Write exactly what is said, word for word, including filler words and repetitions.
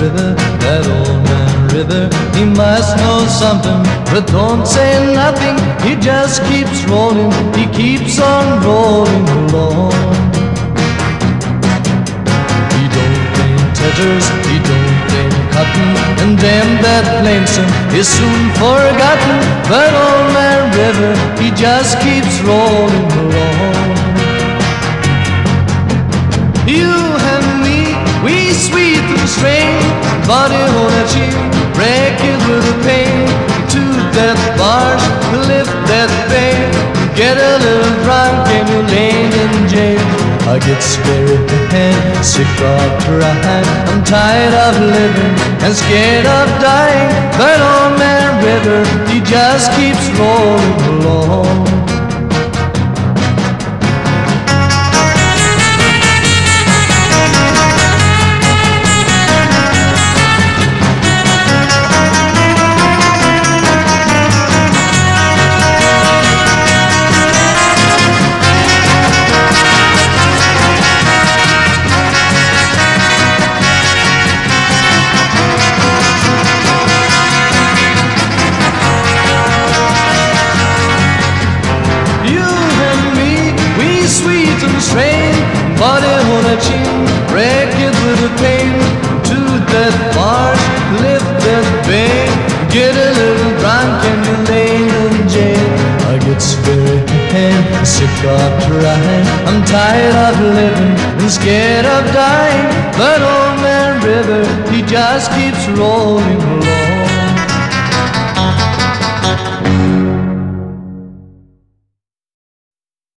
River, that old man River, he must know something, but don't say nothing. He just keeps rolling, he keeps on rolling along. He don't claim teters, he don't claim cotton, and damn that lonesome is soon forgotten. But old man River, he just keeps rolling along. You and me, we sweet and strange, body on a chin, break it with a pain. To that barge, lift that pain, get a little drunk and you're laying in jail. I get scared and sick of trying, I'm tired of living and scared of dying. But old man River, he just keeps rolling along. Body on a chin, break it with a pain. To that barge, lift that vein, get a little drunk and you're laying in jail. I get scared and sick of trying, I'm tired of living and scared of dying. But old man River, he just keeps rolling along.